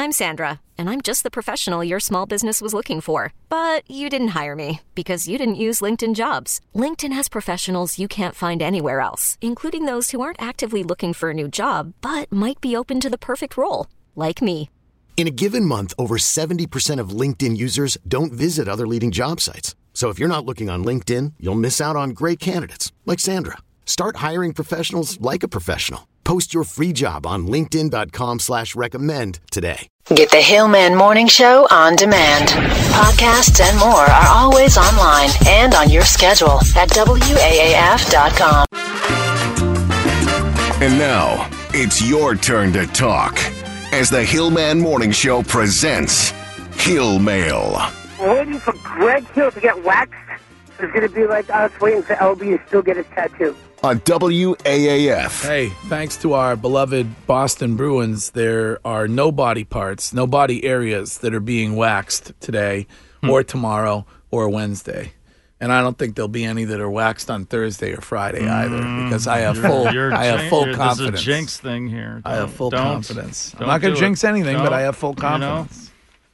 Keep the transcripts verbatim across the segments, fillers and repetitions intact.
I'm Sandra, and I'm just the professional your small business was looking for. But you didn't hire me because you didn't use LinkedIn Jobs. LinkedIn has professionals you can't find anywhere else, including those who aren't actively looking for a new job, but might be open to the perfect role, like me. In a given month, over seventy percent of LinkedIn users don't visit other leading job sites. So if you're not looking on LinkedIn, you'll miss out on great candidates like Sandra. Start hiring professionals like a professional. Post your free job on linkedin.com slash recommend today. Get the Hillman Morning Show on demand. Podcasts and more are always online and on your schedule at W A A F dot com. And now, it's your turn to talk as the Hillman Morning Show presents Hill Mail. Waiting for Greg Hill to get waxed is going to be like us waiting for L B to still get his tattoo. On W A A F. Hey, thanks to our beloved Boston Bruins, there are no body parts, no body areas that are being waxed today hmm. or tomorrow or Wednesday. And I don't think there'll be any that are waxed on Thursday or Friday mm, either, because I have you're, full, you're I have full you're, confidence. There's a jinx thing here. Don't, I have full don't, confidence. Don't I'm not going to jinx it. anything, don't, but I have full confidence. You know?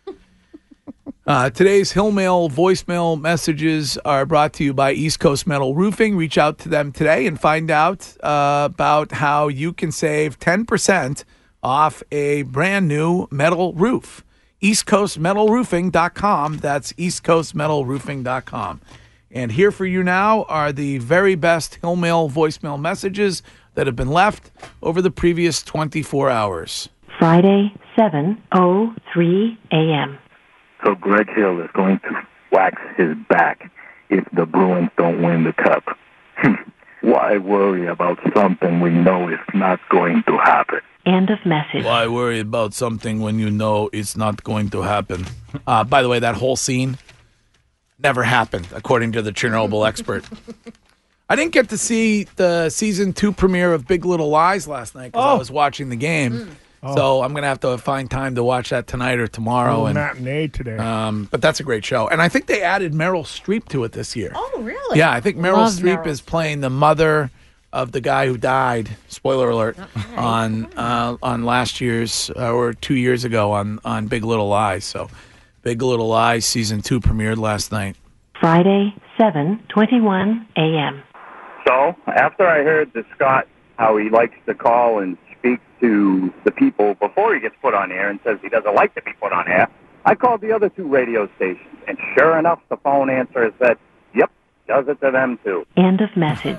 Uh, today's Hill Mail voicemail messages are brought to you by East Coast Metal Roofing. Reach out to them today and find out uh, about how you can save ten percent off a brand new metal roof. east coast metal roofing dot com. That's east coast metal roofing dot com. And here for you now are the very best Hill Mail voicemail messages that have been left over the previous twenty-four hours. Friday, seven oh three a.m. So Greg Hill is going to wax his back if the Bruins don't win the cup. Why worry about something we know is not going to happen? End of message. Why worry about something when you know it's not going to happen? Uh, by the way, that whole scene never happened, according to the Chernobyl expert. I didn't get to see the season two premiere of Big Little Lies last night because oh. I was watching the game. Mm. Oh. So I'm going to have to find time to watch that tonight or tomorrow. Oh, and matinee today. Um, but that's a great show. And I think they added Meryl Streep to it this year. Oh, really? Yeah, I think Meryl Love Streep Meryl. is playing the mother of the guy who died, spoiler alert, right. on uh, on last year's, uh, or two years ago on, on Big Little Lies. So Big Little Lies season two premiered last night. Friday, seven twenty-one a.m. So, after I heard that Scott, how he likes to call and speak to the people before he gets put on air and says he doesn't like to be put on air, I called the other two radio stations, and sure enough, the phone answer said, yep, does it to them too. End of message.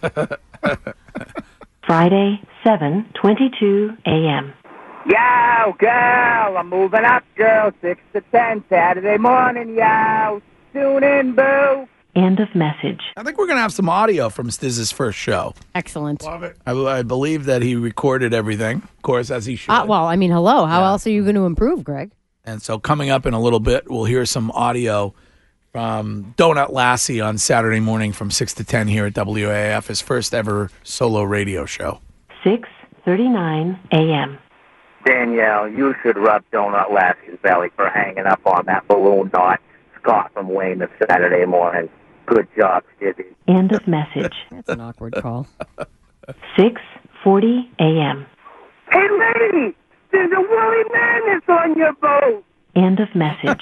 Friday, seven twenty-two a.m. Yo, girl, I'm moving up, girl, six to ten, Saturday morning, yo. Tune in, boo. End of message. I think we're going to have some audio from Stiz's first show. Excellent. Love it. I, I believe that he recorded everything, of course, as he should. Uh, well, I mean, hello. How Yeah. else are you going to improve, Greg? And so coming up in a little bit, we'll hear some audio from Donut Lassie on Saturday morning from six to ten here at W A A F, his first ever solo radio show. six thirty-nine a.m. Danielle, you should rub Donut Lassie's belly for hanging up on that balloon knot. Scott from Weymouth Saturday morning. Good job, Stizzy. End of message. That's an awkward call. six forty a.m. Hey, lady, there's a woolly mammoth on your boat. End of message.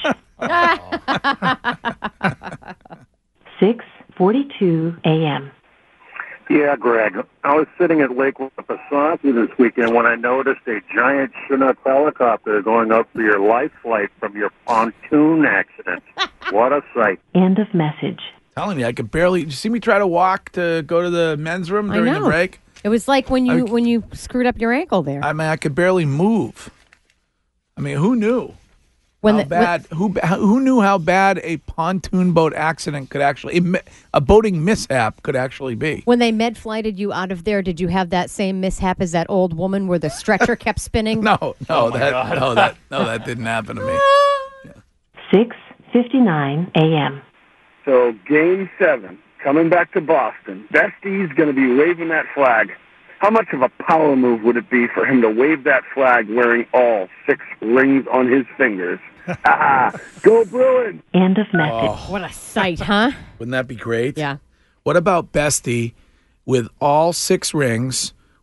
six forty-two a.m. Yeah, Greg, I was sitting at Lake Wasatch this weekend when I noticed a giant Chinook helicopter going up for your life flight from your pontoon accident. What a sight. End of message. Telling you, I could barely. Did you see me try to walk to go to the men's room during I the know. break? It was like when you I, when you screwed up your ankle there. I mean, I could barely move. I mean, who knew? When how the, bad? when, who who knew how bad a pontoon boat accident could actually, a boating mishap could actually be? When they med flighted you out of there, did you have that same mishap as that old woman where the stretcher kept spinning? No, no, Oh that God. no that no that didn't happen to me. six fifty-nine a.m. So, game seven, coming back to Boston. Bestie's going to be waving that flag. How much of a power move would it be for him to wave that flag wearing all six rings on his fingers? Ah, go Bruins! End of message. Oh, What a sight, huh? wouldn't that be great? Yeah. What about Bestie with all six rings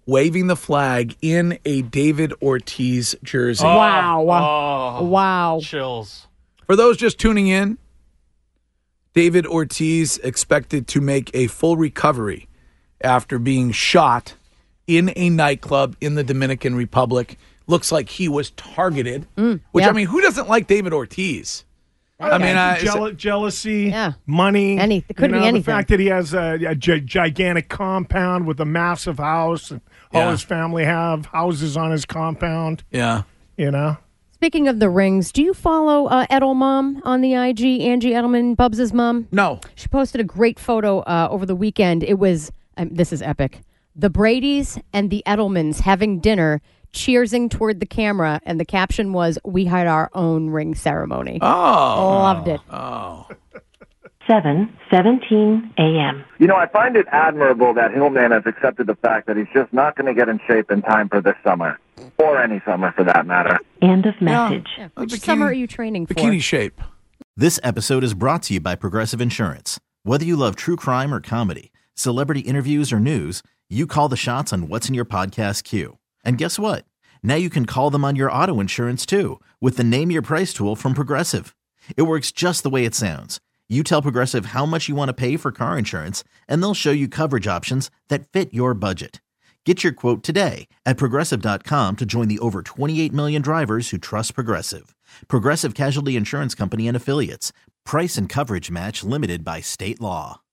waving the flag in a David Ortiz jersey. Oh, Wow. oh, Wow. Chills. For those just tuning in, David Ortiz expected to make a full recovery after being shot in a nightclub in the Dominican Republic. Looks like he was targeted, Mm, which, yeah. I mean, who doesn't like David Ortiz? I mean, uh, Jeal- jealousy, Yeah. money. Any- it could you be know, anything. The fact that he has a, a gi- gigantic compound with a massive house, and all Yeah. his family have houses on his compound. Yeah. You know, Speaking of the rings, do you follow uh, Edel Mom on the I G, Angie Edelman, Bubs' mom? No. She posted a great photo uh, over the weekend. It was, um, this is epic, the Bradys and the Edelmans having dinner, cheersing toward the camera, and the caption was, "We had our own ring ceremony." Oh. Loved it. Oh. seven seventeen a.m. You know, I find it admirable that Hillman has accepted the fact that he's just not going to get in shape in time for this summer, or any summer for that matter. End of message. Yeah. A Which bikini- summer are you training for? Bikini shape. This episode is brought to you by Progressive Insurance. Whether you love true crime or comedy, celebrity interviews or news, you call the shots on what's in your podcast queue. And guess what? Now you can call them on your auto insurance too with the Name Your Price tool from Progressive. It works just the way it sounds. You tell Progressive how much you want to pay for car insurance, and they'll show you coverage options that fit your budget. Get your quote today at Progressive dot com to join the over twenty-eight million drivers who trust Progressive. Progressive Casualty Insurance Company and Affiliates. Price and coverage match limited by state law.